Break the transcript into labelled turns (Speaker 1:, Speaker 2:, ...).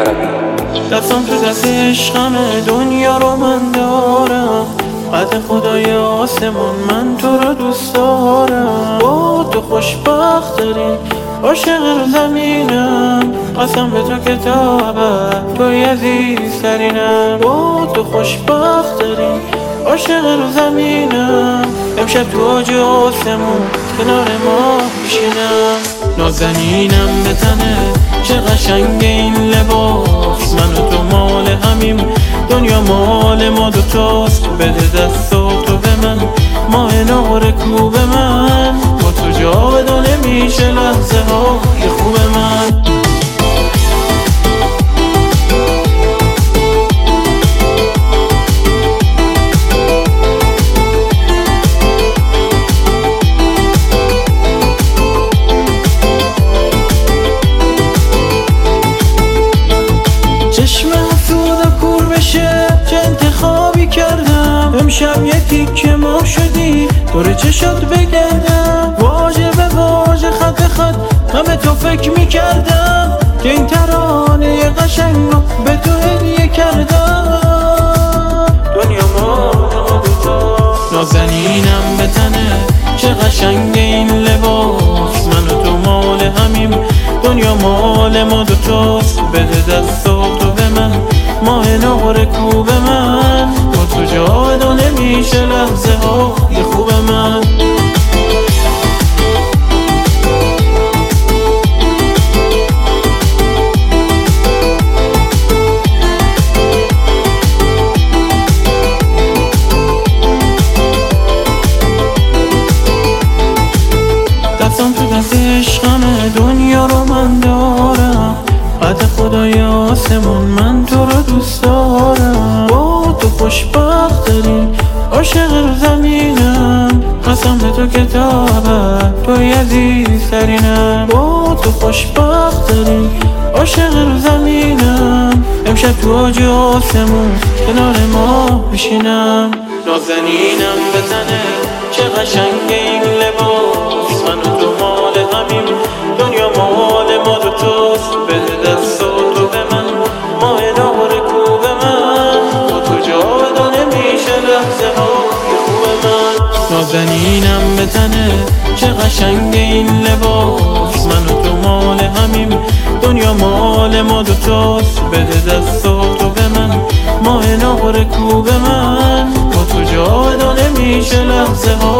Speaker 1: عربی.
Speaker 2: دستم تو دست عشقمه، دنیا رو من دارم، قد خدای آسمون من تو رو دوست دارم. با تو خوشبخت داریم، عاشق رو زمینم، قسم به تو کتابت توی عزیزترینم. با تو خوشبخت داریم، عاشق رو زمینم، امشب تو آج آسمون کنار ما میشینم. نازنینم به تنه، چه قشنگ این لباس، من و تو مال همیم، دنیا مال ما دوتاست. بده دست و تو به من، ماه نقره کو به من، با تو جاودانه نمیشه لحظه های خوب من. چشم حسودا کور بشه، چه انتخابی کردم، امشب یه تیکه ما شدی دور چشات بگردم. واژه به واژه خط خط من به تو فکر میکردم، که این ترانه قشنگ رو به تو هدیه کردم. دنیا ما دوتا، نازنینم به تنه، چه قشنگ این لباس، من و تو مال همیم، دنیا مال ما دوتاست. بده دست و تو به من، ماه نقره کو به من، با تو جاودانه نمیشه لحظه های خوب من. دستم تو دست عشقمه، دنیا رو من دارم، قد خدای آسمون من تو رو دوست دارم. با تو خوشبخت داریم، عاشق رو زمینم، قسم به تو کتابت توی عزیزترینم. با تو خوشبخت داریم، عاشق رو زمینم، امشب تو آج آسمون کنار ما بشینم. نازنینم به تنه، چه قشنگ این لباس، من و تو مال همیم، دنیا مال ما دوتاست. بده دست و تو به من، ماه نقره کو به من، با تو جاودانه نمیشه لحظه های خوب من. نازنینم به تنه، چه قشنگ این لباس، من و تو مال همیم، دنیا مال ما دوتاست. بده دست و تو به من، ماه نقره کو به من، با تو جاودانه نمیشه لحظه ها